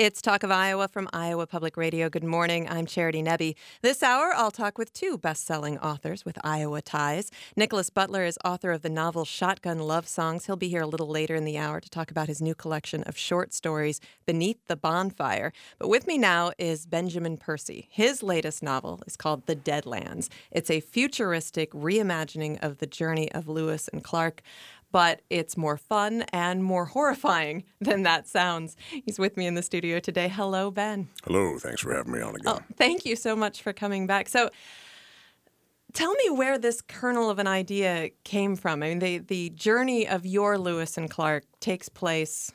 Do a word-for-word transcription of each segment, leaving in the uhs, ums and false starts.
It's Talk of Iowa from Iowa Public Radio. Good morning. I'm Charity Nebbe. This hour, I'll talk with two best-selling authors with Iowa ties. Nicholas Butler is author of the novel Shotgun Love Songs. He'll be here a little later in the hour to talk about his new collection of short stories, Beneath the Bonfire. But with me now is Benjamin Percy. His latest novel is called The Deadlands. It's a futuristic reimagining of the journey of Lewis and Clark, but it's more fun and more horrifying than that sounds. He's with me in the studio today. Hello, Ben. Hello. Thanks for having me on again. Oh, thank you so much for coming back. So tell me where this kernel of an idea came from. I mean, the, the journey of your Lewis and Clark takes place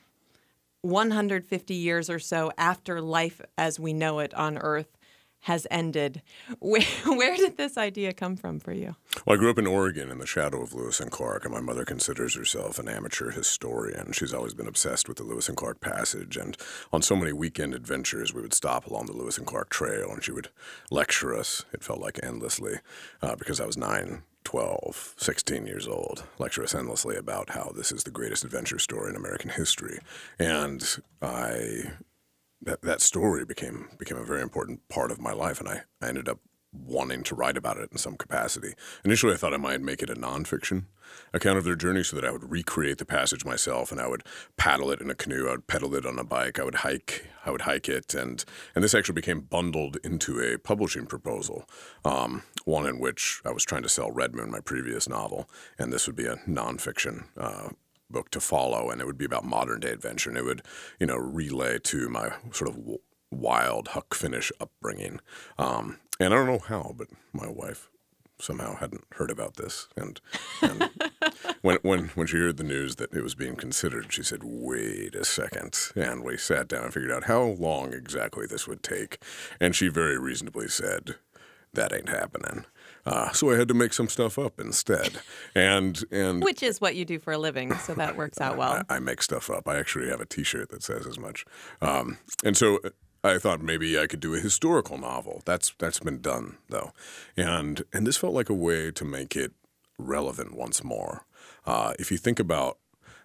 one hundred fifty years or so after life as we know it on Earth has ended. Where, where did this idea come from for you? Well, I grew up in Oregon in the shadow of Lewis and Clark, and my mother considers herself an amateur historian. She's always been obsessed with the Lewis and Clark Passage, and on so many weekend adventures, we would stop along the Lewis and Clark Trail, and she would lecture us, it felt like endlessly, uh, because I was nine, twelve, sixteen years old, lecture us endlessly about how this is the greatest adventure story in American history. And I... That that story became became a very important part of my life, and I, I ended up wanting to write about it in some capacity. Initially, I thought I might make it a nonfiction account of their journey so that I would recreate the passage myself, and I would paddle it in a canoe, I would pedal it on a bike, I would hike I would hike it, and, and this actually became bundled into a publishing proposal, um, one in which I was trying to sell Red Moon, my previous novel, and this would be a nonfiction uh book to follow, and it would be about modern day adventure, and it would, you know, relay to my sort of w- wild Huck Finish upbringing. Um, and I don't know how, but my wife somehow hadn't heard about this, and, and when when when she heard the news that it was being considered, she said, "Wait a second," and we sat down and figured out how long exactly this would take, and she very reasonably said, "That ain't happening." Uh, so I had to make some stuff up instead, and and Which is what you do for a living, so that works out well. I, I make stuff up. I actually have a T-shirt that says as much, um, and so I thought maybe I could do a historical novel. That's that's been done though, and and this felt like a way to make it relevant once more. Uh, if you think about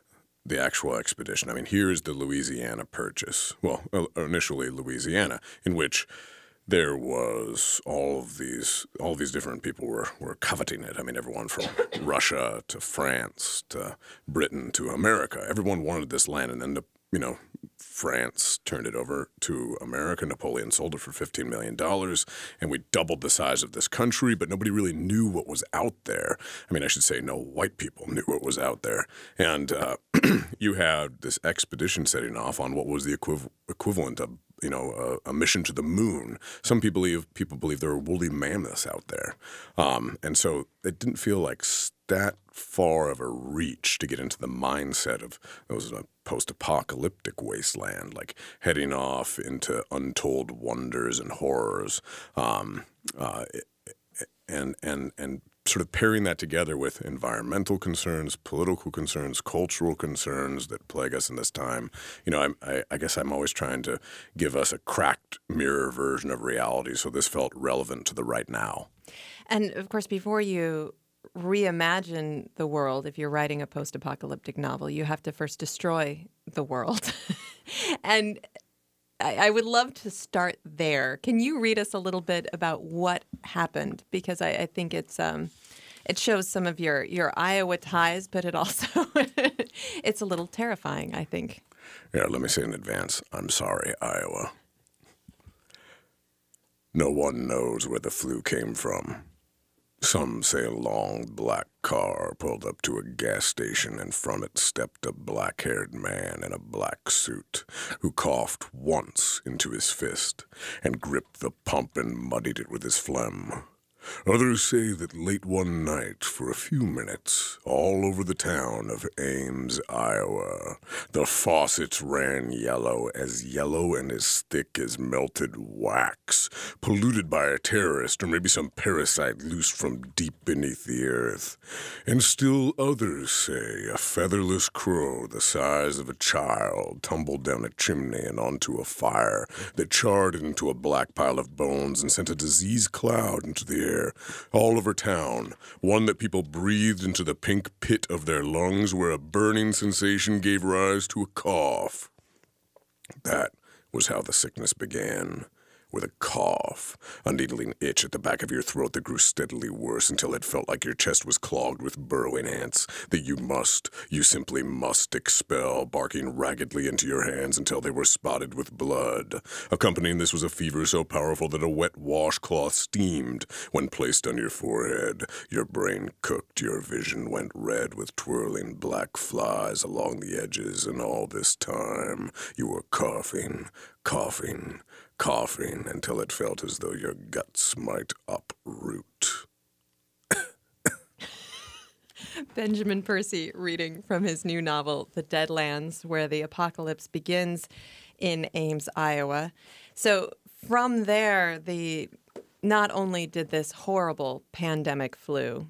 the actual expedition, I mean, here is the Louisiana Purchase. Well, initially Louisiana, in which there was all of these, all of these different people were, were coveting it. I mean, everyone from Russia to France to Britain to America. Everyone wanted this land, and then, the, you know, France turned it over to America. Napoleon sold it for fifteen million dollars, and we doubled the size of this country, but nobody really knew what was out there. I mean, I should say no white people knew what was out there. And uh, you had this expedition setting off on what was the equiv- equivalent of you know, a, a mission to the moon. Some people believe people believe there were woolly mammoths out there, um, and so it didn't feel like that far of a reach to get into the mindset of it was a post-apocalyptic wasteland, like heading off into untold wonders and horrors, um, uh, and and and. sort of pairing that together with environmental concerns, political concerns, cultural concerns that plague us in this time. You know, I, I, I guess I'm always trying to give us a cracked mirror version of reality, so this felt relevant to the right now. And, of course, before you reimagine the world, if you're writing a post-apocalyptic novel, you have to first destroy the world. And I, I would love to start there. Can you read us a little bit about what happened? Because I, I think it's um, it shows some of your, your Iowa ties, but it also it's a little terrifying, I think. Yeah, let me say in advance, I'm sorry, Iowa. No one knows where the flu came from. Some say a long black car pulled up to a gas station, and from it stepped a black-haired man in a black suit who coughed once into his fist and gripped the pump and muddied it with his phlegm. Others say that late one night, for a few minutes, all over the town of Ames, Iowa, the faucets ran yellow, as yellow and as thick as melted wax, polluted by a terrorist or maybe some parasite loose from deep beneath the earth. And still others say a featherless crow the size of a child tumbled down a chimney and onto a fire that charred it into a black pile of bones and sent a disease cloud into the air all over town, one that people breathed into the pink pit of their lungs where a burning sensation gave rise to a cough. That was how the sickness began. With a cough, a needling itch at the back of your throat that grew steadily worse until it felt like your chest was clogged with burrowing ants that you must, you simply must expel, barking raggedly into your hands until they were spotted with blood. Accompanying this was a fever so powerful that a wet washcloth steamed when placed on your forehead. Your brain cooked, your vision went red with twirling black flies along the edges, and all this time you were coughing, coughing, coughing until it felt as though your guts might uproot. Benjamin Percy reading from his new novel, The Deadlands, where the apocalypse begins in Ames, Iowa. So from there, the not only did this horrible pandemic flu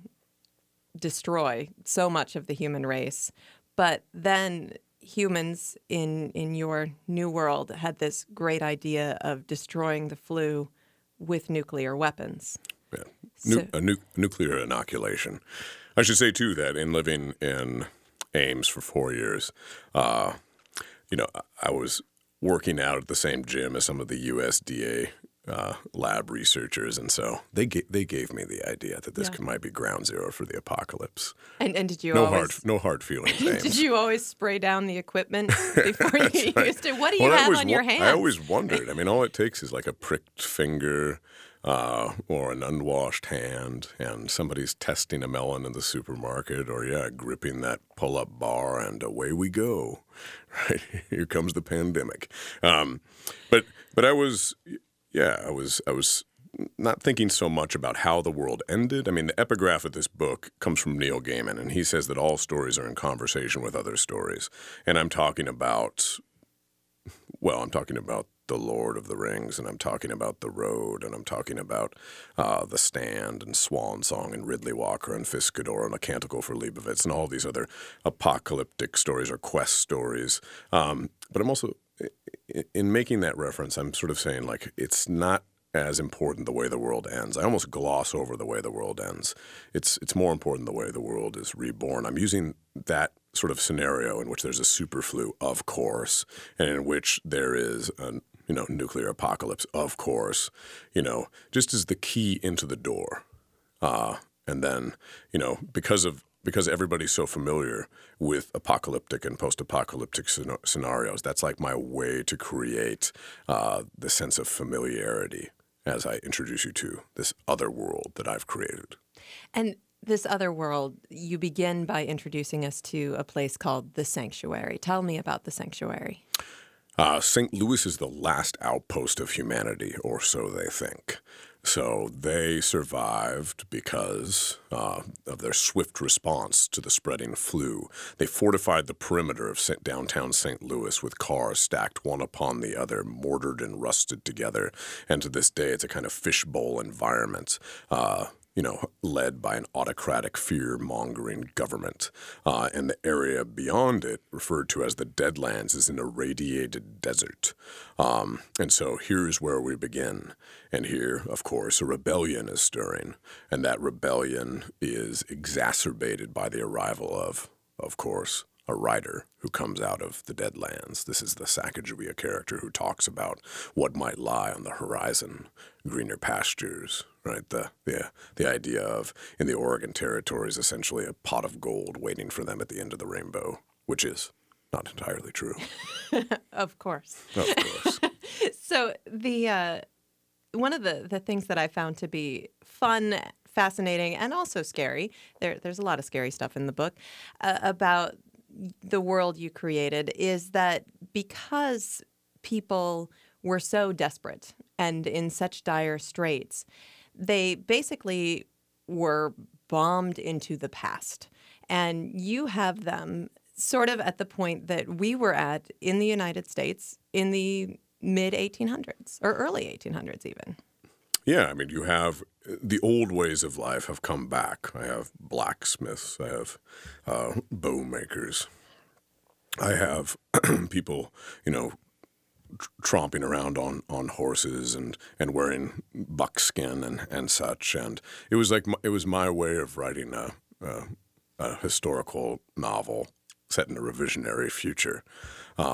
destroy so much of the human race, but then humans in in your new world had this great idea of destroying the flu with nuclear weapons. Yeah, nu- So- a nu- nuclear inoculation. I should say, too, that in living in Ames for four years, uh, you know, I- I was working out at the same gym as some of the U S D A uh, lab researchers, and so they ga- they gave me the idea that this Yeah. could, might be ground zero for the apocalypse. And and did you No always hard, no hard feelings, did Ames. you always spray down the equipment before you right. used it? What do you Well, I have always on your wo- hands? I always wondered. I mean, all it takes is like a pricked finger uh, or an unwashed hand, and somebody's testing a melon in the supermarket, or, yeah, gripping that pull-up bar, and away we go. Right? Here comes the pandemic. Um, but but I was, yeah, I was I was not thinking so much about how the world ended. I mean, the epigraph of this book comes from Neil Gaiman, and he says that all stories are in conversation with other stories. And I'm talking about, well, I'm talking about The Lord of the Rings, and I'm talking about The Road, and I'm talking about uh, The Stand and Swan Song and Ridley Walker and Fiskador and A Canticle for Leibowitz and all these other apocalyptic stories or quest stories. Um, but I'm also, i- in making that reference, I'm sort of saying, like, it's not as important the way the world ends. I almost gloss over the way the world ends. It's it's more important the way the world is reborn. I'm using that sort of scenario in which there's a super flu, of course, and in which there is a you know nuclear apocalypse, of course, you know, just as the key into the door. Uh, and then, you know, because of because everybody's so familiar with apocalyptic and post-apocalyptic scena- scenarios, that's like my way to create uh, the sense of familiarity as I introduce you to this other world that I've created. And this other world, you begin by introducing us to a place called the Sanctuary. Tell me about the Sanctuary. Uh, Saint Louis is the last outpost of humanity, or so they think. So they survived because uh, of their swift response to the spreading flu. They fortified the perimeter of Saint- downtown Saint Louis with cars stacked one upon the other, mortared and rusted together. And to this day, it's a kind of fishbowl environment. Uh, you know, led by an autocratic, fear-mongering government. Uh, and the area beyond it, referred to as the Deadlands, is an irradiated desert. Um, and so here's where we begin. And here, of course, a rebellion is stirring. And that rebellion is exacerbated by the arrival of, of course, a writer who comes out of the Deadlands. This is the Sacagawea character who talks about what might lie on the horizon, greener pastures, right? The, the, the idea of, in the Oregon territories, essentially a pot of gold waiting for them at the end of the rainbow, which is not entirely true. Of course. Of course. So the uh, one of the, the things that I found to be fun, fascinating, and also scary, there, there's a lot of scary stuff in the book, uh, about the world you created, is that because people were so desperate and in such dire straits, they basically were bombed into the past. And you have them sort of at the point that we were at in the United States in the mid eighteen hundreds or early eighteen hundreds even. Yeah, I mean, you have the old ways of life have come back. I have blacksmiths. I have uh, bow makers. I have people, you know, tr- tromping around on, on horses and, and wearing buckskin and, and such. And it was like my, it was my way of writing a, a, a historical novel set in a revisionary future. Um,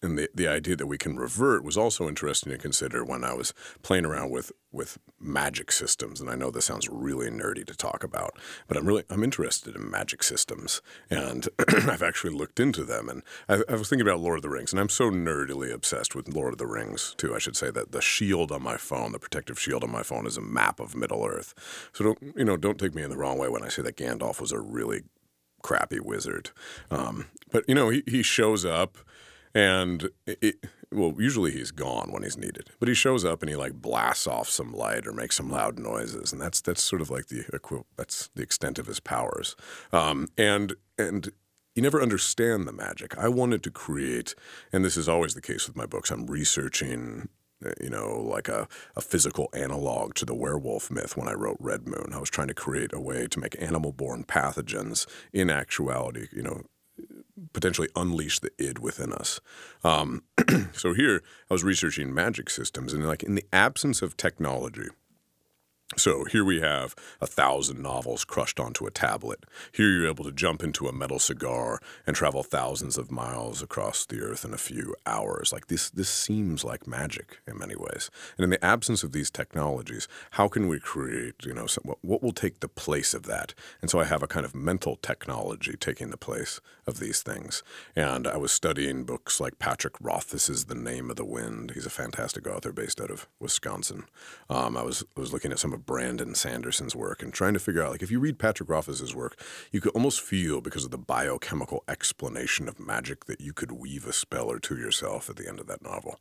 and the, the idea that we can revert was also interesting to consider when I was playing around with, with magic systems. And I know this sounds really nerdy to talk about, but I'm really I'm interested in magic systems, and I've actually looked into them. And I, I was thinking about Lord of the Rings, and I'm so nerdily obsessed with Lord of the Rings too. I should say that the shield on my phone, the protective shield on my phone, is a map of Middle Earth. So don't you know? Don't take me in the wrong way when I say that Gandalf was a really crappy wizard. Um, but you know, he he shows up. And, it, well, usually he's gone when he's needed. But he shows up and he, like, blasts off some light or makes some loud noises. And that's that's sort of like the equi- that's the extent of his powers. Um, and and you never understand the magic. I wanted to create, and this is always the case with my books, I'm researching, you know, like a, a physical analog to the werewolf myth when I wrote Red Moon. I was trying to create a way to make animal-born pathogens in actuality, you know, potentially unleash the id within us. Um, so here I was researching magic systems, and like in the absence of technology, so here we have a thousand novels crushed onto a tablet. Here you're able to jump into a metal cigar and travel thousands of miles across the earth in a few hours. Like this, this seems like magic in many ways. And in the absence of these technologies, how can we create, you know, some, what, what will take the place of that? And so I have a kind of mental technology taking the place of these things. And I was studying books like Patrick Rothfuss's The Name of the Wind. He's a fantastic author based out of Wisconsin. Um, I was I was looking at some of Brandon Sanderson's work and trying to figure out, like, if you read Patrick Rothfuss's work, you could almost feel, because of the biochemical explanation of magic, that you could weave a spell or two yourself at the end of that novel.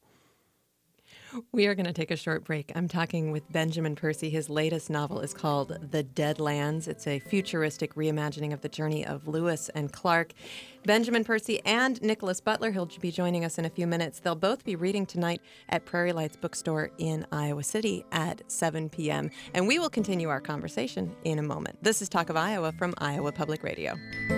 We are going to take a short break. I'm talking with Benjamin Percy. His latest novel is called The Deadlands. It's a futuristic reimagining of the journey of Lewis and Clark. Benjamin Percy and Nicholas Butler, he'll be joining us in a few minutes. They'll both be reading tonight at Prairie Lights Bookstore in Iowa City at seven p.m. And we will continue our conversation in a moment. This is Talk of Iowa from Iowa Public Radio.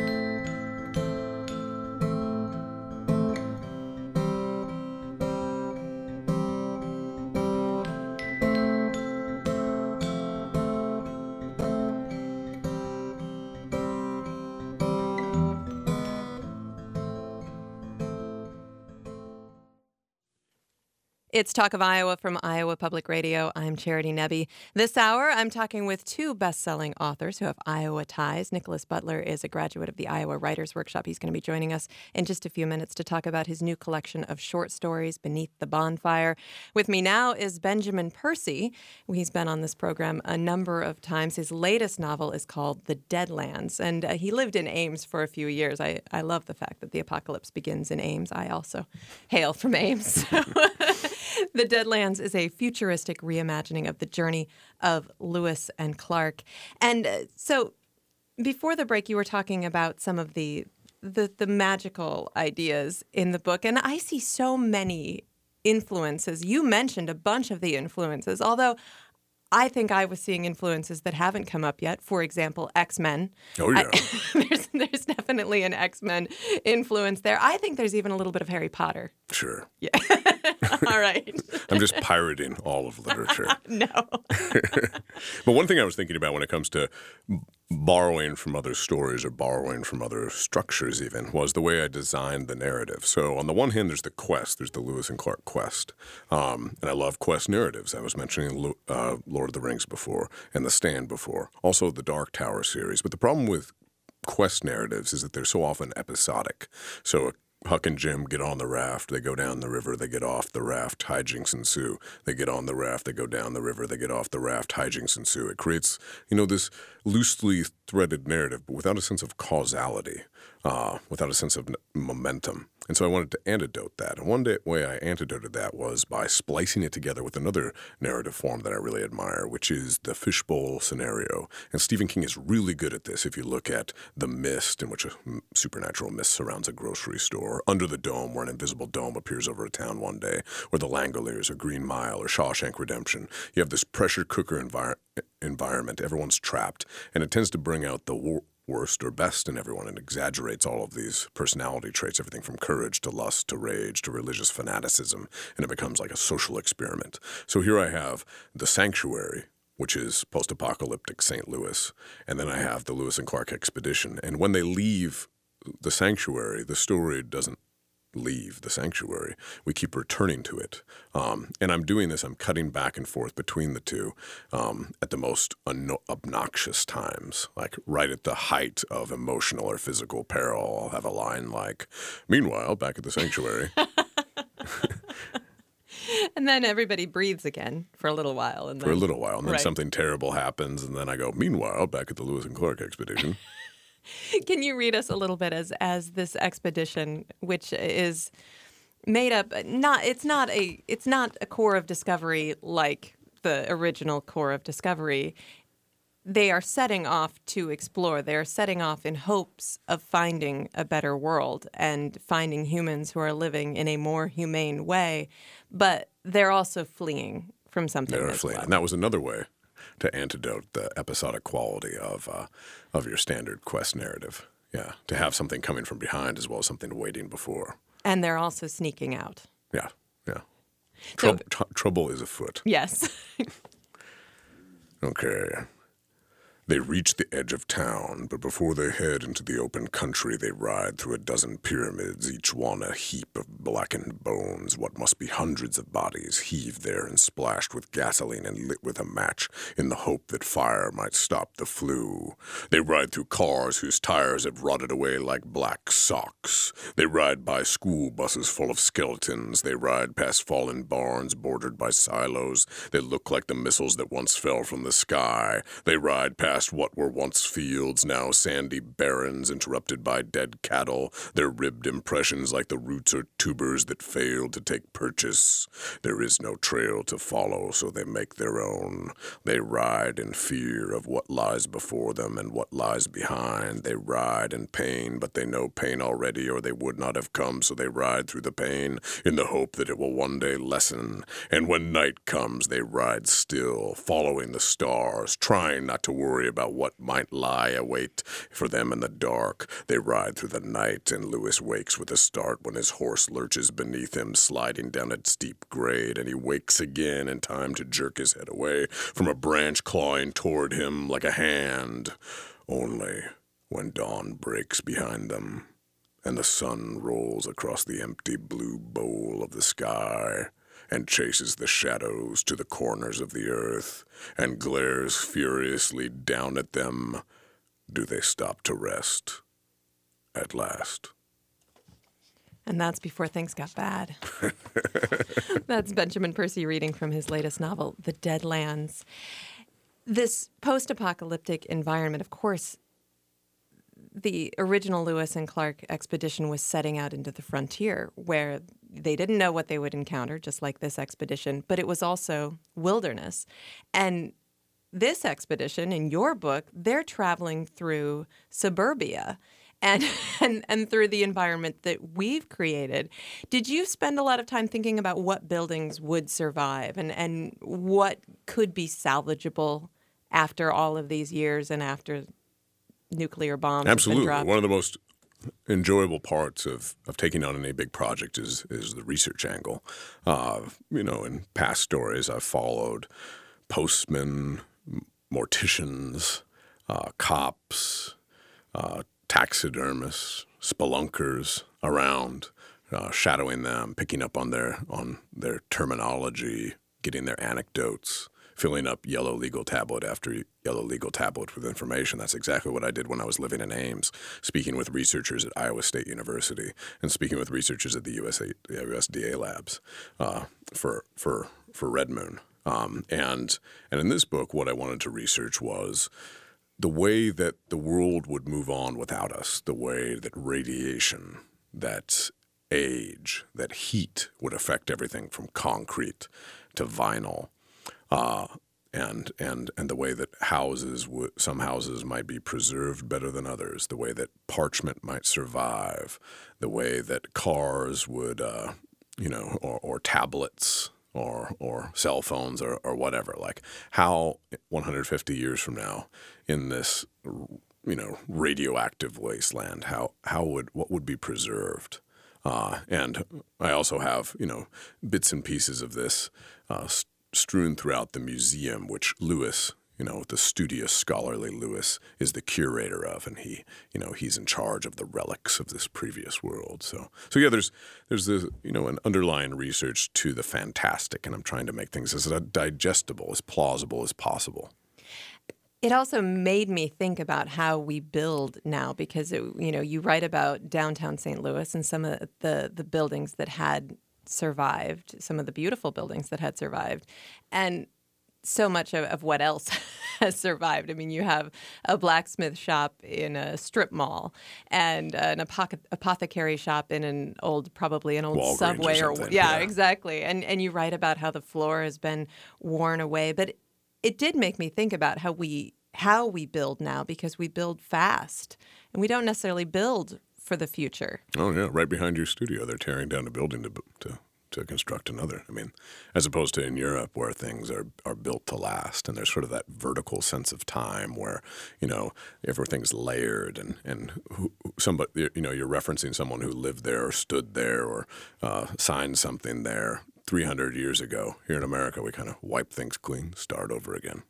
It's Talk of Iowa from Iowa Public Radio. I'm Charity Nebbe. This hour, I'm talking with two best-selling authors who have Iowa ties. Nicholas Butler is a graduate of the Iowa Writers Workshop. He's going to be joining us in just a few minutes to talk about his new collection of short stories, Beneath the Bonfire. With me now is Benjamin Percy. He's been on this program a number of times. His latest novel is called The Deadlands, and uh, he lived in Ames for a few years. I, I love the fact that the apocalypse begins in Ames. I also hail from Ames. The Deadlands is a futuristic reimagining of the journey of Lewis and Clark. And uh, so before the break, you were talking about some of the, the the magical ideas in the book. And I see so many influences. You mentioned a bunch of the influences, although I think I was seeing influences that haven't come up yet. For example, X-Men. Oh, yeah. I, there's, there's definitely an X-Men influence there. I think there's even a little bit of Harry Potter. Sure. Yeah. All right. I'm just pirating all of literature. No. But one thing I was thinking about when it comes to borrowing from other stories or borrowing from other structures even was the way I designed the narrative. So on the one hand, there's the quest. There's the Lewis and Clark quest. Um, and I love quest narratives. I was mentioning uh, Lord of the Rings before and The Stand before. Also the Dark Tower series. But the problem with quest narratives is that they're so often episodic. So Huck and Jim get on the raft, they go down the river, they get off the raft, hijinks ensue. They get on the raft, they go down the river, they get off the raft, hijinks ensue. It creates, you know, this loosely threaded narrative, but without a sense of causality, uh, without a sense of n- momentum. And so I wanted to antidote that. And one day, way I antidoted that was by splicing it together with another narrative form that I really admire, which is the fishbowl scenario. And Stephen King is really good at this if you look at The Mist, in which a supernatural mist surrounds a grocery store, Under the Dome, where an invisible dome appears over a town one day, or The Langoliers, or Green Mile, or Shawshank Redemption. You have this pressure cooker envir- environment. Everyone's trapped, and it tends to bring out the war- worst or best in everyone and exaggerates all of these personality traits, everything from courage to lust to rage to religious fanaticism, and it becomes like a social experiment. So here I have The Sanctuary, which is post-apocalyptic Saint Louis, and then I have the Lewis and Clark expedition. And when they leave the Sanctuary, the story doesn't leave the sanctuary. We keep returning to it. Um, and I'm doing this, I'm cutting back and forth between the two um, at the most un- obnoxious times, like right at the height of emotional or physical peril. I'll have a line like, meanwhile, back at the sanctuary. And then everybody breathes again for a little while. And then, for a little while. And then right. something terrible happens. And then I go, meanwhile, back at the Lewis and Clark expedition. Can you read us a little bit as as this expedition, which is made up not it's not a it's not a Corps of Discovery like the original Corps of Discovery. They are setting off to explore. They are setting off in hopes of finding a better world and finding humans who are living in a more humane way, but they're also fleeing from something. They're as fleeing. well. And that was another way to antidote the episodic quality of uh, of your standard quest narrative. Yeah, to have something coming from behind as well as something waiting before. And they're also sneaking out. Yeah, yeah. So- Troub- tr- trouble is afoot. Yes. Okay. They reach the edge of town, but before they head into the open country, they ride through a dozen pyramids, each one a heap of blackened bones, what must be hundreds of bodies, heaved there and splashed with gasoline and lit with a match in the hope that fire might stop the flu. They ride through cars whose tires have rotted away like black socks. They ride by school buses full of skeletons. They ride past fallen barns bordered by silos that look like the missiles that once fell from the sky. They ride past what were once fields, now sandy barrens interrupted by dead cattle, their ribbed impressions like the roots or tubers that failed to take purchase. There is no trail to follow, so they make their own. They ride in fear of what lies before them and what lies behind. They ride in pain, but they know pain already, or they would not have come, so they ride through the pain in the hope that it will one day lessen. And when night comes, they ride still, following the stars, trying not to worry about what might lie await for them in the dark. They ride through the night, and Lewis wakes with a start when his horse lurches beneath him, sliding down a steep grade, and he wakes again in time to jerk his head away from a branch clawing toward him like a hand. Only when dawn breaks behind them, and the sun rolls across the empty blue bowl of the sky, and chases the shadows to the corners of the earth, and glares furiously down at them, do they stop to rest at last. And that's before things got bad. That's Benjamin Percy reading from his latest novel, The Deadlands. This post-apocalyptic environment, of course, the original Lewis and Clark expedition was setting out into the frontier where they didn't know what they would encounter, just like this expedition, but it was also wilderness. And this expedition, in your book, they're traveling through suburbia and, and, and through the environment that we've created. Did you spend a lot of time thinking about what buildings would survive and, and what could be salvageable after all of these years and after nuclear bombs? Absolutely. Have been dropped? One of the most enjoyable parts of, of taking on any big project is is the research angle. Uh, you know, in past stories, I've followed postmen, morticians, uh, cops, uh, taxidermists, spelunkers around, uh, shadowing them, picking up on their on their terminology, getting their anecdotes, filling up yellow legal tablet after yellow legal tablet with information. That's exactly what I did when I was living in Ames, speaking with researchers at Iowa State University and speaking with researchers at the U S A, U S D A labs uh, for for for Red Moon. Um, and and in this book, what I wanted to research was the way that the world would move on without us, the way that radiation, that age, that heat would affect everything from concrete to vinyl. Uh, and and and the way that houses would, some houses might be preserved better than others, the way that parchment might survive, the way that cars would, uh, you know, or, or tablets or or cell phones or, or whatever, like how one hundred fifty years from now in this, you know, radioactive wasteland, how how would what would be preserved? Uh, and I also have, you know, bits and pieces of this uh, strewn throughout the museum, which Lewis you know, the studious, scholarly Lewis is the curator of, and he, you know, he's in charge of the relics of this previous world. So, so yeah, there's there's this, you know, an underlying research to the fantastic, and I'm trying to make things as digestible, as plausible as possible. It also made me think about how we build now, because, it, you know, you write about downtown Saint Louis and some of the, the buildings that had survived, some of the beautiful buildings that had survived, and so much of, of what else has survived. I mean, you have a blacksmith shop in a strip mall and an apoc- apothecary shop in an old, probably an old Walgreens Subway or or, something. yeah, Yeah. exactly. And and you write about how the floor has been worn away, but it did make me think about how we how we build now, because we build fast and we don't necessarily build for the future. Oh yeah, right behind your studio, they're tearing down a building to to to construct another. I mean, as opposed to in Europe where things are are built to last, and there's sort of that vertical sense of time where, you know, everything's layered, and and who, somebody, you know, you're referencing someone who lived there or stood there or uh, signed something there three hundred years ago. Here in America, we kind of wipe things clean, start over again.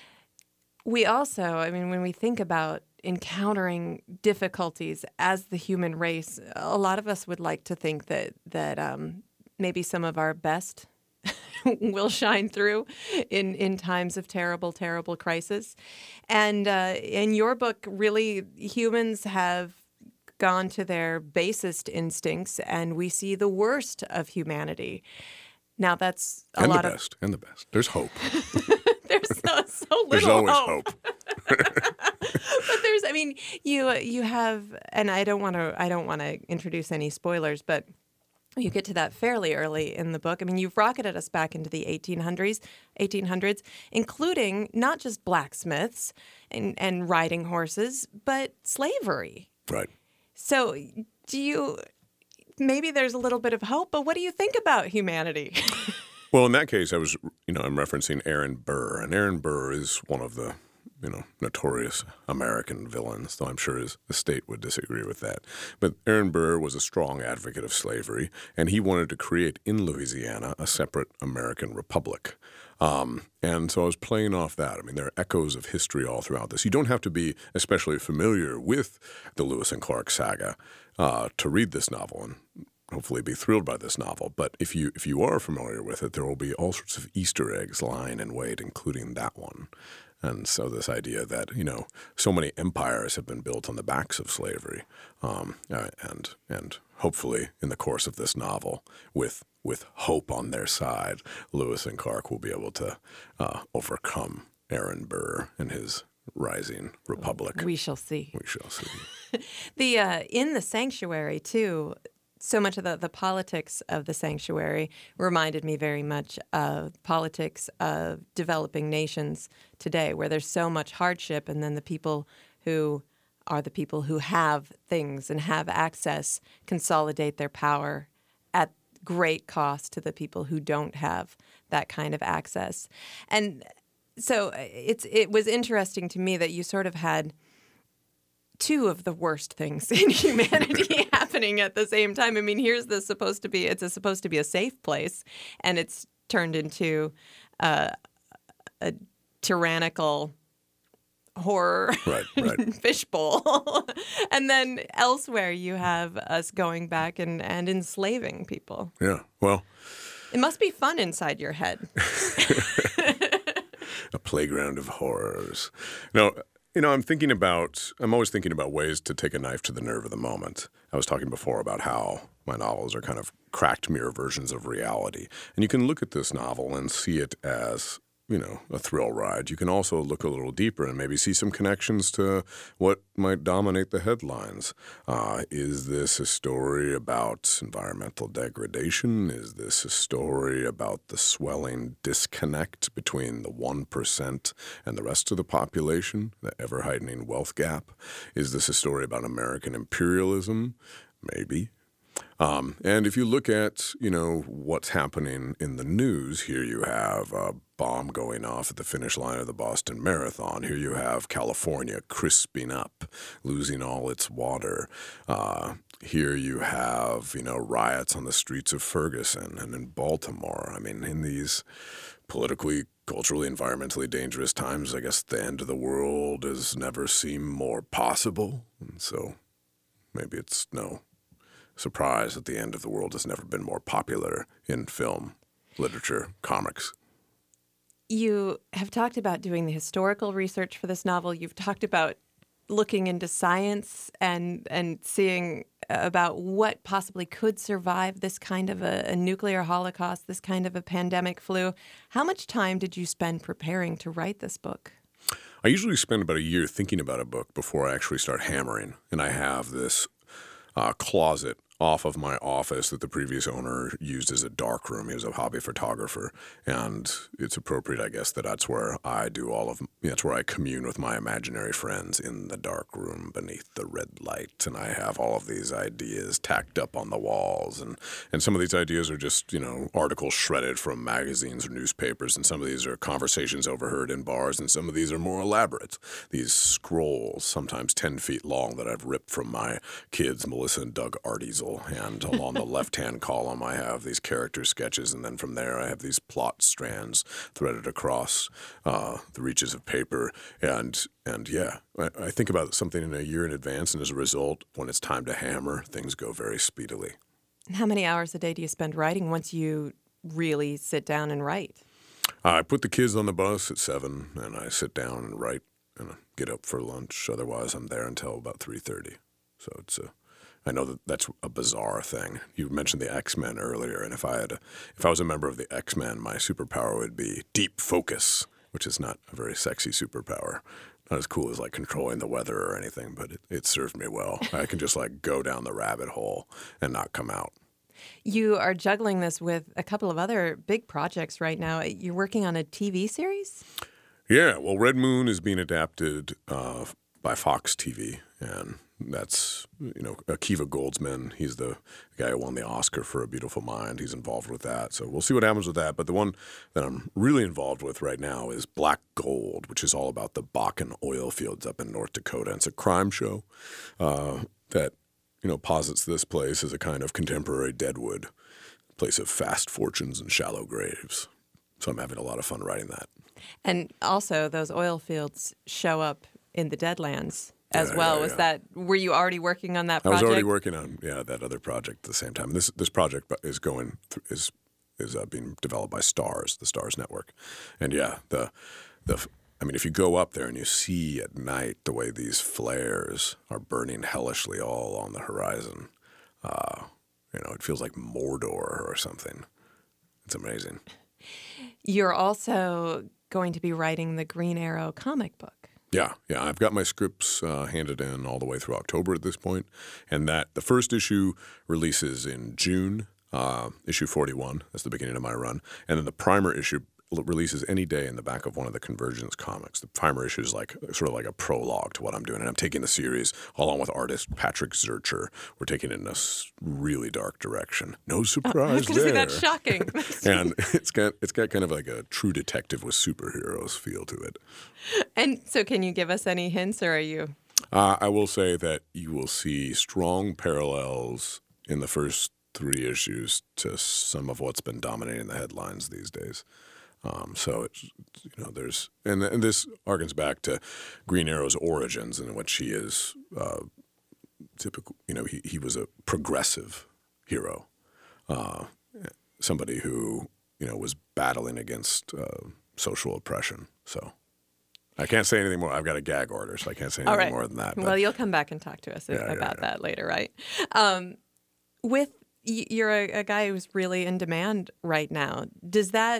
We also, I mean, when we think about encountering difficulties as the human race, a lot of us would like to think that that um, maybe some of our best will shine through in, in times of terrible, terrible crisis. And uh, in your book, really, humans have gone to their basest instincts, and we see the worst of humanity. Now, that's a and lot the of best, and the best. There's hope. there's so, so little There's always hope. hope. But there's, I mean, you you have, and I don't want to, I don't want to introduce any spoilers, but you get to that fairly early in the book. I mean, you've rocketed us back into the eighteen hundreds, eighteen hundreds, including not just blacksmiths and, and riding horses, but slavery. Right. So, do you? Maybe there's a little bit of hope, but what do you think about humanity? Well, in that case, I was, you know, I'm referencing Aaron Burr, and Aaron Burr is one of the, you know, notorious American villains, though I'm sure his estate would disagree with that. But Aaron Burr was a strong advocate of slavery, and he wanted to create in Louisiana a separate American republic. Um, and so I was playing off that. I mean, there are echoes of history all throughout this. You don't have to be especially familiar with the Lewis and Clark saga uh, to read this novel and hopefully be thrilled by this novel. But if you if you are familiar with it, there will be all sorts of Easter eggs lying in wait, including that one. And so this idea that, you know, so many empires have been built on the backs of slavery, um, uh, and and hopefully in the course of this novel, with with hope on their side, Lewis and Clark will be able to uh, overcome Aaron Burr and his rising republic. We shall see. We shall see. The uh, in the sanctuary too. So much of the, the politics of the sanctuary reminded me very much of politics of developing nations today, where there's so much hardship, and then the people who are the people who have things and have access consolidate their power at great cost to the people who don't have that kind of access. And so it's it was interesting to me that you sort of had two of the worst things in humanity happening at the same time. I mean, here's the supposed to be, it's a, supposed to be a safe place, and it's turned into uh, a tyrannical horror Right, right. fishbowl. And then elsewhere you have us going back and, and enslaving people. Yeah, well, It must be fun inside your head. a playground of horrors. No, you know, I'm thinking about, I'm always thinking about ways to take a knife to the nerve of the moment. I was talking before about how my novels are kind of cracked mirror versions of reality. And you can look at this novel and see it as, you know, a thrill ride. You can also look a little deeper and maybe see some connections to what might dominate the headlines. Uh, is this a story about environmental degradation? Is this a story about the swelling disconnect between the one percent and the rest of the population, the ever-heightening wealth gap? Is this a story about American imperialism? Maybe. Um, and if you look at, you know, what's happening in the news, here you have a bomb going off at the finish line of the Boston Marathon. Here you have California crisping up, losing all its water. Uh, here you have, you know, riots on the streets of Ferguson and in Baltimore. I mean, in these politically culturally, environmentally dangerous times, I guess the end of the world has never seemed more possible. And so maybe it's no surprise that the end of the world has never been more popular in film, literature, comics. You have talked about doing the historical research for this novel. You've talked about looking into science and and seeing about what possibly could survive this kind of a, a nuclear holocaust, this kind of a pandemic flu. How much time did you spend preparing to write this book? I usually spend about a year thinking about a book before I actually start hammering. And I have this uh, closet off of my office that the previous owner used as a dark room. He was a hobby photographer, and it's appropriate, I guess, that that's where I do all of, that's where I commune with my imaginary friends, in the dark room beneath the red light. And I have all of these ideas tacked up on the walls, and, and some of these ideas are just, you know, articles shredded from magazines or newspapers, and some of these are conversations overheard in bars, and some of these are more elaborate. These scrolls, sometimes ten feet long, that I've ripped from my kids, Melissa and Doug Arteasel. And along the left-hand column, I have these character sketches, and then from there, I have these plot strands threaded across uh, the reaches of paper. And and yeah, I, I think about something in a year in advance, and as a result, when it's time to hammer, things go very speedily. How many hours a day do you spend writing once you really sit down and write? I put the kids on the bus at seven, and I sit down and write, and get up for lunch. Otherwise, I'm there until about three thirty. So it's a I know that that's a bizarre thing. You mentioned the X-Men earlier, and if I had, a, if I was a member of the X-Men, my superpower would be deep focus, which is not a very sexy superpower. Not as cool as like controlling the weather or anything, but it, it served me well. I can just like go down the rabbit hole and not come out. You are juggling this with a couple of other big projects right now. You're working on a T V series? Yeah, well, Red Moon is being adapted uh, by Fox T V, and that's, you know, Akiva Goldsman. He's the guy who won the Oscar for A Beautiful Mind. He's involved with that. So we'll see what happens with that. But the one that I'm really involved with right now is Black Gold, which is all about the Bakken oil fields up in North Dakota. It's a crime show uh, that, you know, posits this place as a kind of contemporary Deadwood, place of fast fortunes and shallow graves. So I'm having a lot of fun writing that. And also, those oil fields show up in the Deadlands as yeah, well. yeah, Was yeah. that, were you already working on that project? I was already working on, yeah, that other project at the same time. This this project is going, th- is is uh, being developed by STARZ, the STARZ network. And yeah, the the I mean, if you go up there and you see at night the way these flares are burning hellishly all on the horizon, uh, you know, it feels like Mordor or something. It's amazing. You're also going to be writing the Green Arrow comic book. Yeah, yeah. I've got my scripts uh, handed in all the way through October at this point, and that the first issue releases in June, uh, issue forty-one. That's the beginning of my run, and then the primer issue releases any day in the back of one of the Convergence comics. The primer issue is like sort of like a prologue to what I'm doing, and I'm taking the series along with artist Patrick Zurcher. We're taking it in a really dark direction. No surprise oh, there. That's shocking. And it's got it's got kind of like a True Detective with superheroes feel to it. And so, can you give us any hints, or are you? Uh, I will say that you will see strong parallels in the first three issues to some of what's been dominating the headlines these days. Um, so, it's, you know, there's, and, and this harkens back to Green Arrow's origins, in which he is uh, typical, you know, he, he was a progressive hero, uh, somebody who, you know, was battling against uh, social oppression. So I can't say anything more. I've got a gag order, so I can't say anything right. more than that. But, well, you'll come back and talk to us yeah, about yeah, yeah. that later, right? Um, with, you're a, a guy who's really in demand right now. Does that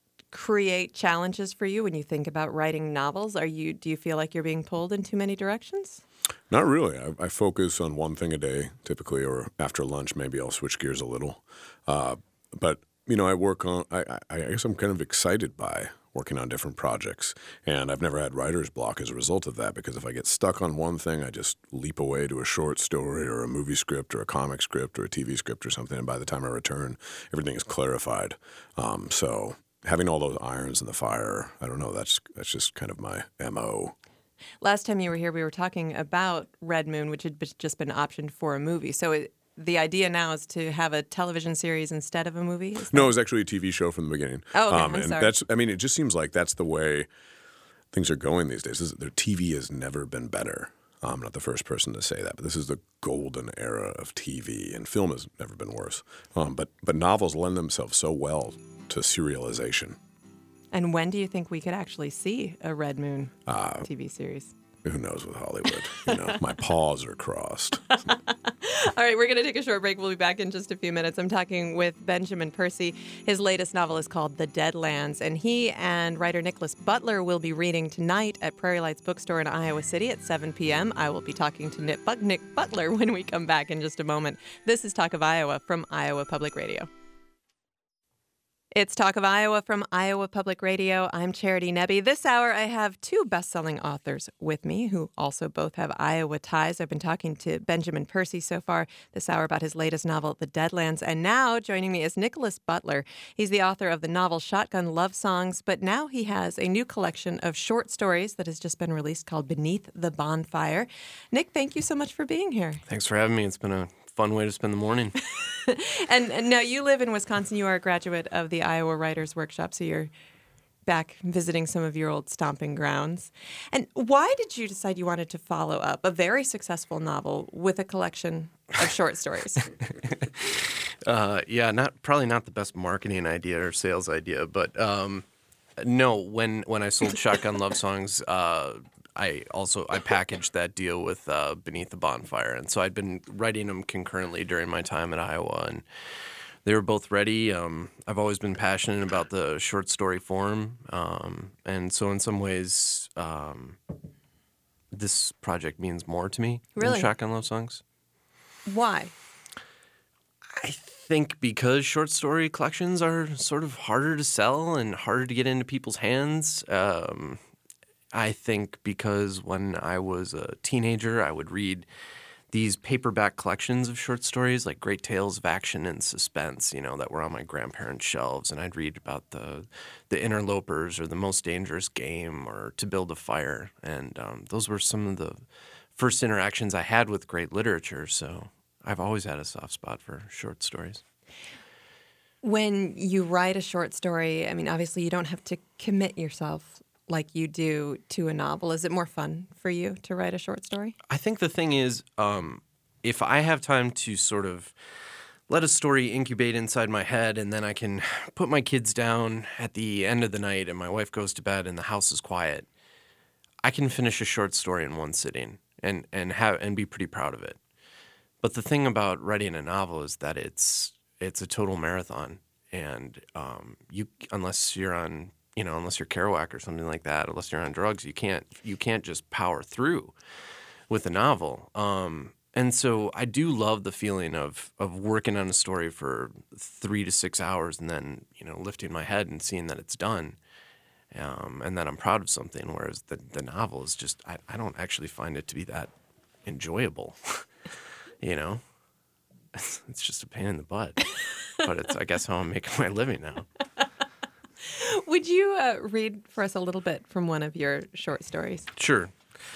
create challenges for you when you think about writing novels? Are you do you feel like you're being pulled in too many directions? Not really. I, I focus on one thing a day, typically, or after lunch, maybe I'll switch gears a little. Uh, but, you know, I work on, I, I, I guess I'm kind of excited by working on different projects. And I've never had writer's block as a result of that, because if I get stuck on one thing, I just leap away to a short story or a movie script or a comic script or a T V script or something. And by the time I return, everything is clarified. Um, so having all those irons in the fire, I don't know, that's that's just kind of my M O. Last time you were here, we were talking about Red Moon, which had just been optioned for a movie. So it, the idea now is to have a television series instead of a movie? Is No, that- it was actually a T V show from the beginning. Oh, okay. I'm and sorry. that's, I mean, it just seems like that's the way things are going these days. This, the T V has never been better. I'm not the first person to say that, but this is the golden era of T V, and film has never been worse. Um, but but novels lend themselves so well to serialization. And when do you think we could actually see a Red Moon Uh, T V series? Who knows with Hollywood? You know, my paws are crossed. All right, we're going to take a short break. We'll be back in just a few minutes. I'm talking with Benjamin Percy. His latest novel is called The Deadlands, and he and writer Nicholas Butler will be reading tonight at Prairie Lights Bookstore in Iowa City at seven p.m. I will be talking to Nick, But- Nick Butler when we come back in just a moment. This is Talk of Iowa from Iowa Public Radio. It's Talk of Iowa from Iowa Public Radio. I'm Charity Nebbe. This hour, I have two best-selling authors with me who also both have Iowa ties. I've been talking to Benjamin Percy so far this hour about his latest novel, The Deadlands. And now joining me is Nicholas Butler. He's the author of the novel Shotgun Love Songs, but now he has a new collection of short stories that has just been released called Beneath the Bonfire. Nick, thank you so much for being here. Thanks for having me. It's been a fun way to spend the morning. and, and now you live in Wisconsin. You are a graduate of the Iowa Writers Workshop, so you're back visiting some of your old stomping grounds. And why did you decide you wanted to follow up a very successful novel with a collection of short stories? uh, yeah, not probably not the best marketing idea or sales idea, but um, no. When when I sold Shotgun Love Songs, uh, I also I packaged that deal with uh, Beneath the Bonfire, and so I'd been writing them concurrently during my time at Iowa, and they were both ready. Um, I've always been passionate about the short story form, um, and so in some ways, um, this project means more to me Really? than Shotgun Love Songs. Why? I think because short story collections are sort of harder to sell and harder to get into people's hands. Um, I think because when I was a teenager, I would read these paperback collections of short stories like Great Tales of Action and Suspense, you know, that were on my grandparents' shelves. And I'd read about the the interlopers or the most dangerous game or To Build a Fire. And um, those were some of the first interactions I had with great literature. So I've always had a soft spot for short stories. When you write a short story, I mean, obviously you don't have to commit yourself like you do to a novel. Is it more fun for you to write a short story? I think the thing is, um, if I have time to sort of let a story incubate inside my head, and then I can put my kids down at the end of the night and my wife goes to bed and the house is quiet, I can finish a short story in one sitting and, and have and be pretty proud of it. But the thing about writing a novel is that it's it's a total marathon, and um, you unless you're on you know unless you're Kerouac or something like that, unless you're on drugs, you can't you can't just power through with a novel. Um, and so I do love the feeling of of working on a story for three to six hours and then you know lifting my head and seeing that it's done, um, and that I'm proud of something. Whereas the the novel is just I, I don't actually find it to be that enjoyable. You know, it's, it's just a pain in the butt, but it's, I guess, how I'm making my living now. Would you uh, read for us a little bit from one of your short stories? Sure.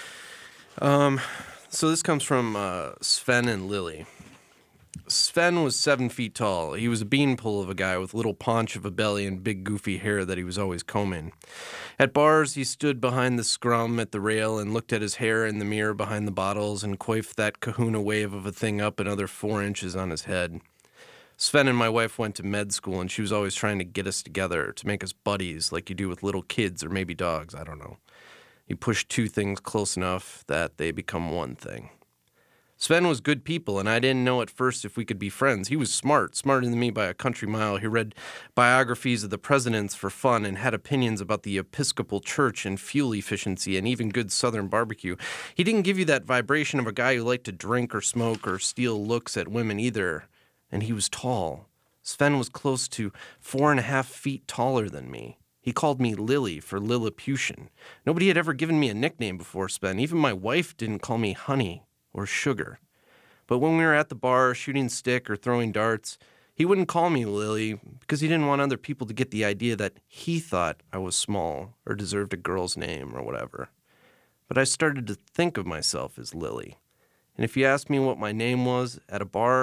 Um, so this comes from uh, Sven and Lily. Sven was seven feet tall. He was a beanpole of a guy with a little paunch of a belly and big goofy hair that he was always combing. At bars, he stood behind the scrum at the rail and looked at his hair in the mirror behind the bottles and coiffed that kahuna wave of a thing up another four inches on his head. Sven and my wife went to med school, and she was always trying to get us together, to make us buddies like you do with little kids or maybe dogs, I don't know. You push two things close enough that they become one thing. Sven was good people, and I didn't know at first if we could be friends. He was smart, smarter than me by a country mile. He read biographies of the presidents for fun and had opinions about the Episcopal Church and fuel efficiency and even good Southern barbecue. He didn't give you that vibration of a guy who liked to drink or smoke or steal looks at women either. And he was tall. Sven was close to four and a half feet taller than me. He called me Lily for Lilliputian. Nobody had ever given me a nickname before Sven. Even my wife didn't call me Honey or Sugar. But when we were at the bar shooting stick or throwing darts, he wouldn't call me Lily because he didn't want other people to get the idea that he thought I was small or deserved a girl's name or whatever. But I started to think of myself as Lily. And if you asked me what my name was at a bar,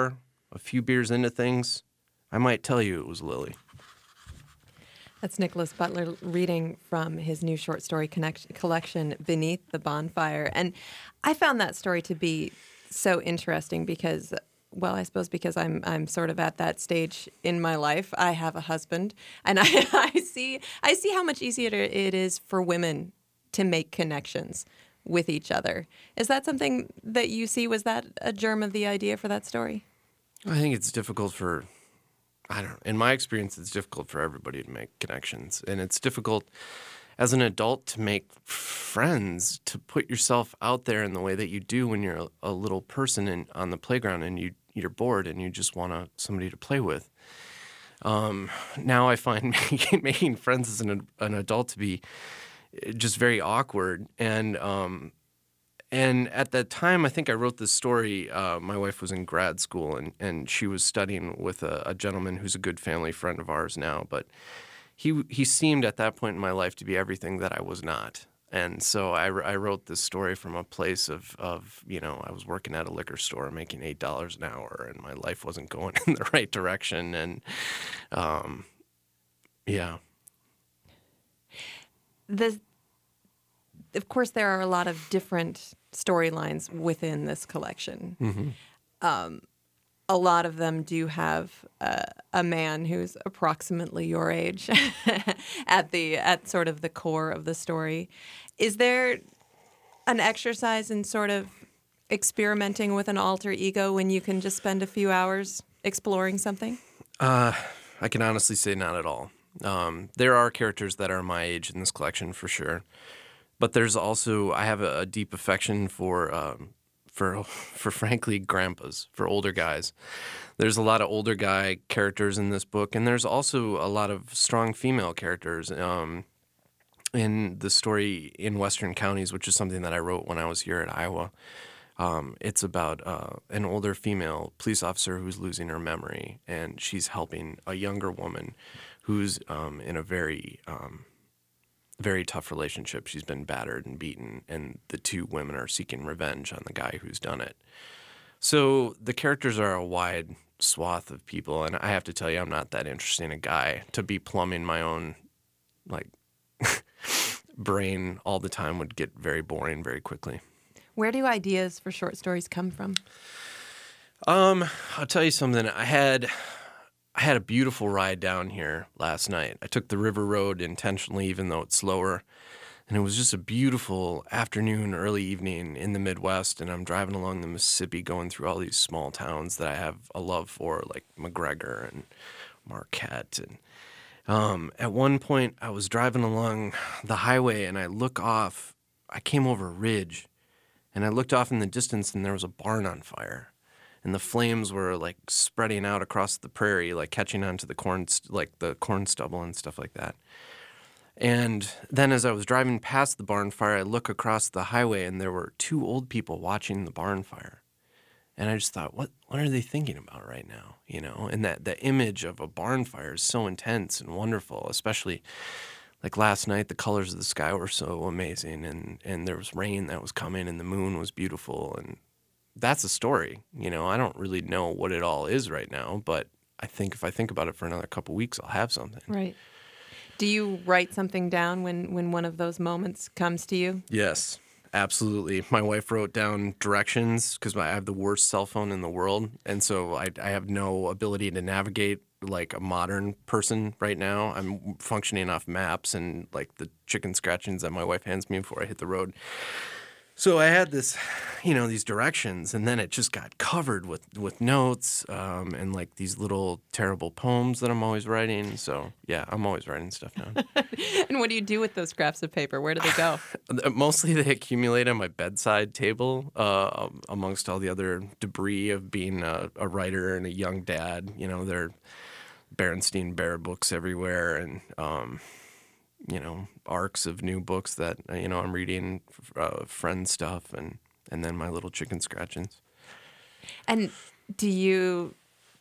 a few beers into things, I might tell you it was Lily. That's Nicholas Butler reading from his new short story connect- collection, Beneath the Bonfire. And I found that story to be so interesting because, well, I suppose because I'm I'm sort of at that stage in my life. I have a husband, and I, I see I see how much easier it is for women to make connections with each other. Is that something that you see? Was that a germ of the idea for that story? I think it's difficult for, I don't know, in my experience, it's difficult for everybody to make connections. And it's difficult as an adult to make friends, to put yourself out there in the way that you do when you're a, a little person in, on the playground and you, you're bored and you just want a, somebody to play with. Um, now I find making, making friends as an, an adult to be just very awkward. And um, and at that time, I think I wrote this story. Uh, my wife was in grad school, and, and she was studying with a, a gentleman who's a good family friend of ours now. But he he seemed at that point in my life to be everything that I was not. And so I, I wrote this story from a place of, of, you know, I was working at a liquor store making eight dollars an hour, and my life wasn't going in the right direction. And, um, yeah. The, of course, there are a lot of different storylines within this collection. Mm-hmm. Um, a lot of them do have uh, a man who's approximately your age at the at sort of the core of the story. Is there an exercise in sort of experimenting with an alter ego when you can just spend a few hours exploring something? Uh, I can honestly say not at all. Um, there are characters that are my age in this collection for sure, but there's also I have a, a deep affection for um, for for frankly grandpas, for older guys. There's a lot of older guy characters in this book, and there's also a lot of strong female characters um, in the story in Western Counties, which is something that I wrote when I was here at Iowa. Um, it's about uh, an older female police officer who's losing her memory, and she's helping a younger woman who's um, in a very, um, very tough relationship. She's been battered and beaten, and the two women are seeking revenge on the guy who's done it. So the characters are a wide swath of people, and I have to tell you, I'm not that interesting a guy to be plumbing my own, like, brain all the time would get very boring very quickly. Where do ideas for short stories come from? Um, I'll tell you something. I had I had a beautiful ride down here last night. I took the river road intentionally, even though it's slower. And it was just a beautiful afternoon, early evening in the Midwest. And I'm driving along the Mississippi going through all these small towns that I have a love for, like McGregor and Marquette. And um, at one point, I was driving along the highway and I look off. I came over a ridge. And I looked off in the distance, and there was a barn on fire, and the flames were like spreading out across the prairie, like catching onto the corn, st- like the corn stubble and stuff like that. And then, as I was driving past the barn fire, I look across the highway, and there were two old people watching the barn fire. And I just thought, what what are they thinking about right now? You know, and that the image of a barn fire is so intense and wonderful, especially. Like last night, the colors of the sky were so amazing, and, and there was rain that was coming, and the moon was beautiful, and that's a story. You know, I don't really know what it all is right now, but I think if I think about it for another couple weeks, I'll have something. Right. Do you write something down when, when one of those moments comes to you? Yes, absolutely. My wife wrote down directions because I have the worst cell phone in the world, and so I, I have no ability to navigate like a modern person right now. I'm functioning off maps and like the chicken scratchings that my wife hands me before I hit the road. So I had this, you know, these directions, and then it just got covered with, with notes um, and like these little terrible poems that I'm always writing. So yeah, I'm always writing stuff down. And what do you do with those scraps of paper? Where do they go? Mostly they accumulate on my bedside table uh, amongst all the other debris of being a, a writer and a young dad. You know, they're Berenstein Bear books everywhere, and um, you know, arcs of new books that you know I'm reading, uh, friend stuff, and and then my little chicken scratchings. And do you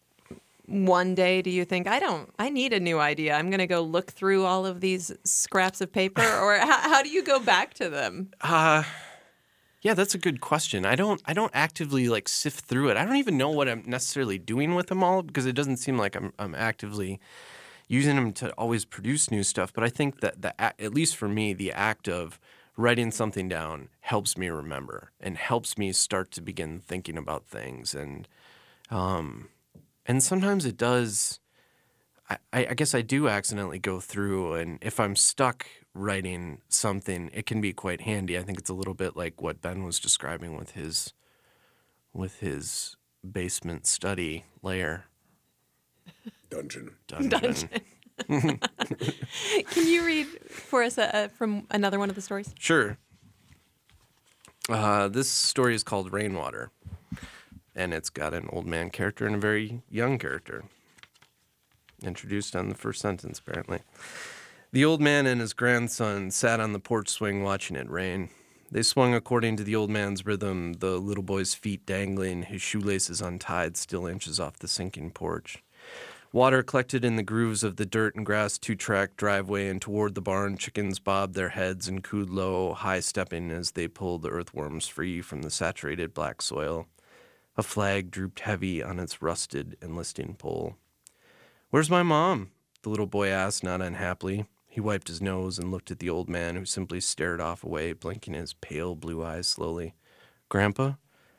one day do you think I don't I need a new idea? I'm going to go look through all of these scraps of paper, or how, how do you go back to them? Uh Yeah, that's a good question. I don't I don't actively like sift through it. I don't even know what I'm necessarily doing with them all because it doesn't seem like I'm I'm actively using them to always produce new stuff. But I think that the at least for me, the act of writing something down helps me remember and helps me start to begin thinking about things. And um, and sometimes it does. I, I guess I do accidentally go through, and if I'm stuck writing something, it can be quite handy. I think it's a little bit like what Ben was describing with his with his basement study lair. Dungeon. Dungeon. Dungeon. Can you read for us uh, from another one of the stories? Sure. Uh, this story is called Rainwater, and it's got an old man character and a very young character. Introduced on the first sentence, apparently. The old man and his grandson sat on the porch swing watching it rain. They swung according to the old man's rhythm, the little boy's feet dangling, his shoelaces untied, still inches off the sinking porch. Water collected in the grooves of the dirt and grass two-track driveway, and toward the barn, chickens bobbed their heads and cooed low, high-stepping as they pulled the earthworms free from the saturated black soil. A flag drooped heavy on its rusted enlisting pole. "Where's my mom?" the little boy asked, not unhappily. He wiped his nose and looked at the old man, who simply stared off away, blinking his pale blue eyes slowly. "Grandpa?"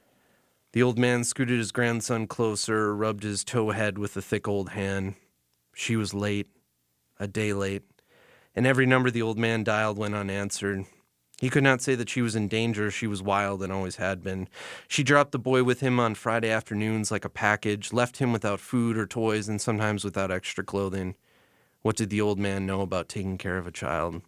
The old man scooted his grandson closer, rubbed his tow head with a thick old hand. She was late, a day late, and every number the old man dialed went unanswered. He could not say that she was in danger. She was wild and always had been. She dropped the boy with him on Friday afternoons like a package, left him without food or toys, and sometimes without extra clothing. What did the old man know about taking care of a child?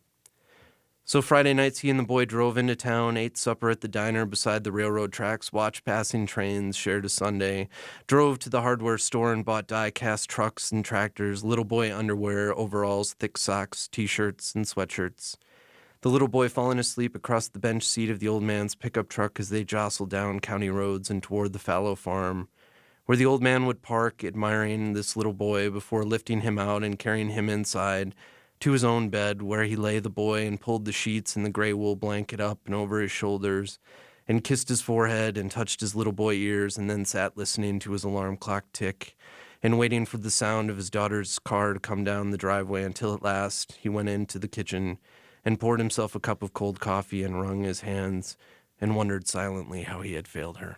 So Friday nights he and the boy drove into town, ate supper at the diner beside the railroad tracks, watched passing trains, shared a Sunday, drove to the hardware store and bought die-cast trucks and tractors, little boy underwear, overalls, thick socks, T-shirts, and sweatshirts. The little boy falling asleep across the bench seat of the old man's pickup truck as they jostled down county roads and toward the fallow farm, where the old man would park, admiring this little boy before lifting him out and carrying him inside to his own bed, where he lay the boy and pulled the sheets and the gray wool blanket up and over his shoulders and kissed his forehead and touched his little boy ears and then sat listening to his alarm clock tick and waiting for the sound of his daughter's car to come down the driveway until at last he went into the kitchen and poured himself a cup of cold coffee and wrung his hands and wondered silently how he had failed her.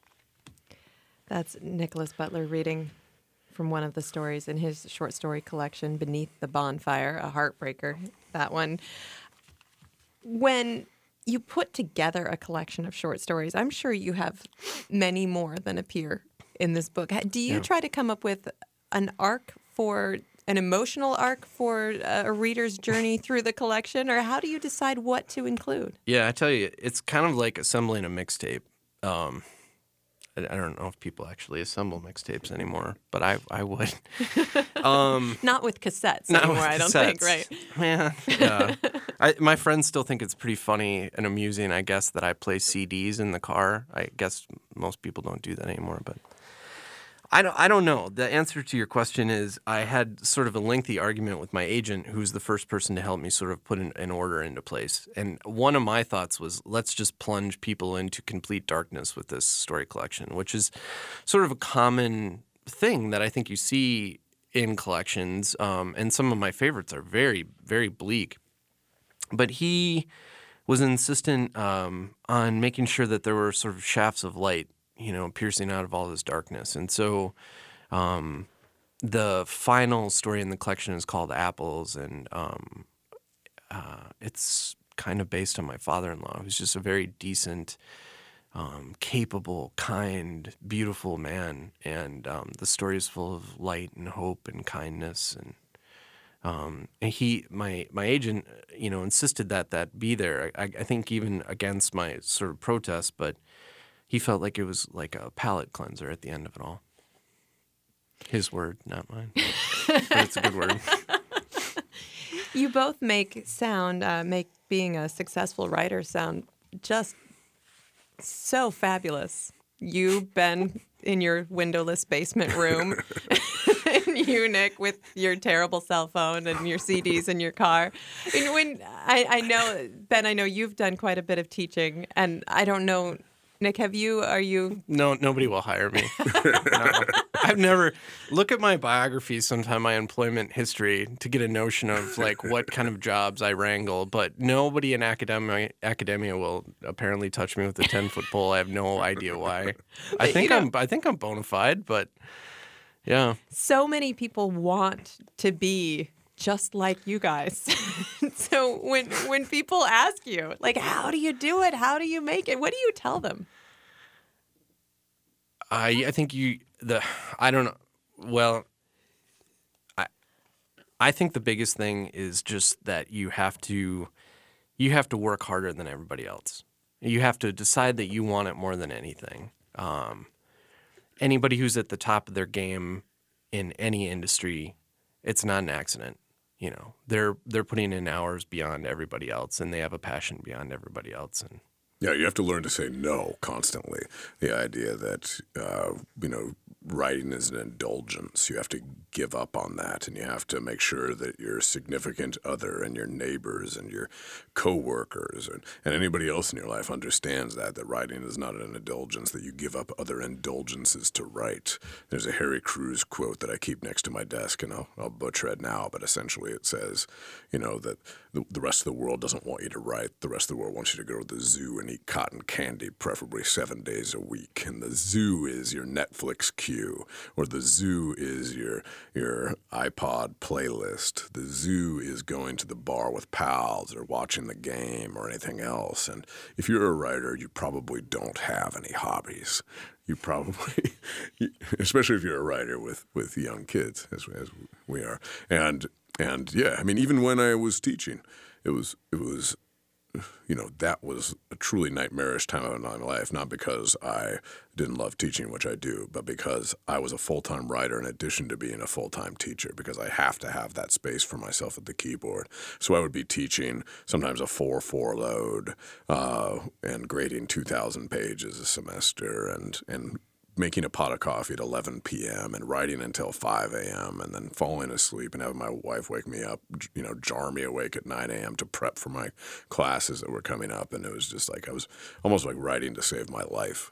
That's Nicholas Butler reading from one of the stories in his short story collection, Beneath the Bonfire, a heartbreaker, that one. When you put together a collection of short stories, I'm sure you have many more than appear in this book. Do you yeah. try to come up with an arc for an emotional arc for a reader's journey through the collection, or how do you decide what to include? Yeah, I tell you, it's kind of like assembling a mixtape. Um, I, I don't know if people actually assemble mixtapes anymore, but I I would. um, not with cassettes not anymore, with I don't cassettes. think, right? Yeah, yeah. I, my friends still think it's pretty funny and amusing, I guess, that I play C Ds in the car. I guess most people don't do that anymore, but I don't, I don't know. The answer to your question is I had sort of a lengthy argument with my agent, who's the first person to help me sort of put an, an order into place. And one of my thoughts was, let's just plunge people into complete darkness with this story collection, which is sort of a common thing that I think you see in collections. Um, and some of my favorites are very, very bleak. But he was insistent um, on making sure that there were sort of shafts of light, you know, piercing out of all this darkness. And so um, the final story in the collection is called Apples, and um, uh, it's kind of based on my father-in-law, who's just a very decent, um, capable, kind, beautiful man. And um, the story is full of light and hope and kindness. And, um, and he, my my agent, you know, insisted that that be there. I, I think even against my sort of protest, but he felt like it was like a palate cleanser at the end of it all. His word, not mine. But it's a good word. You both make sound, uh, make being a successful writer sound just so fabulous. You, Ben, in your windowless basement room, and you, Nick, with your terrible cell phone and your C Ds in your car. And when I, I know, Ben, I know you've done quite a bit of teaching, and I don't know, Nick, have you, are you? No, nobody will hire me. No. I've never, look at my biography sometime, my employment history, to get a notion of like what kind of jobs I wrangle, but nobody in academia, academia will apparently touch me with a ten-foot pole. I have no idea why. I But, think you know- I'm, I think I'm bona fide, but yeah. So many people want to be just like you guys. So when when people ask you, like, how do you do it? How do you make it? What do you tell them? I I think you the I don't know. Well, I I think the biggest thing is just that you have to you have to work harder than everybody else. You have to decide that you want it more than anything. Um, anybody who's at the top of their game in any industry, it's not an accident. You know, they're they're putting in hours beyond everybody else, and they have a passion beyond everybody else. And Yeah, you have to learn to say no constantly. The idea that, uh, you know, writing is an indulgence. You have to give up on that, and you have to make sure that your significant other and your neighbors and your coworkers and, and anybody else in your life understands that, that writing is not an indulgence, that you give up other indulgences to write. There's a Harry Crews quote that I keep next to my desk, and I'll, I'll butcher it now, but essentially it says, you know, that the, the rest of the world doesn't want you to write. The rest of the world wants you to go to the zoo and eat cotton candy, preferably seven days a week. And the zoo is your Netflix queue, or the zoo is your your iPod playlist. The zoo is going to the bar with pals or watching the game or anything else. And if you're a writer, you probably don't have any hobbies. You probably, especially if you're a writer with, with young kids, as, as we are. And and yeah, I mean, even when I was teaching, it was it was. You know, that was a truly nightmarish time of my life, not because I didn't love teaching, which I do, but because I was a full-time writer in addition to being a full-time teacher, because I have to have that space for myself at the keyboard. So I would be teaching sometimes a four four load uh, and grading two thousand pages a semester and and making a pot of coffee at eleven p.m. and writing until five a.m. and then falling asleep and having my wife wake me up, you know, jar me awake at nine a.m. to prep for my classes that were coming up. And it was just like I was almost like writing to save my life.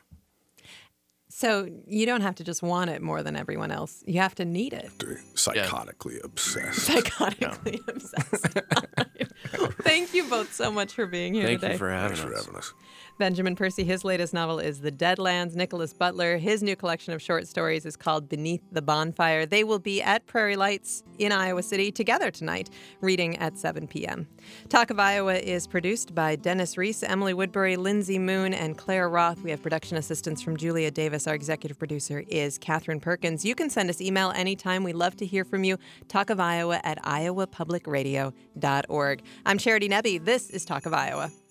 So you don't have to just want it more than everyone else. You have to need it. Psychotically obsessed. Psychotically obsessed. Thank you both so much for being here thank today. you for having Thanks us. for having us. Benjamin Percy, his latest novel is The Deadlands. Nicholas Butler, his new collection of short stories is called Beneath the Bonfire. They will be at Prairie Lights in Iowa City together tonight, reading at seven p.m. Talk of Iowa is produced by Dennis Reese, Emily Woodbury, Lindsay Moon, and Claire Roth. We have production assistance from Julia Davis. Our executive producer is Catherine Perkins. You can send us email anytime. We love to hear from you. Talk of Iowa at iowa public radio dot org. I'm Charity Nebbe. This is Talk of Iowa.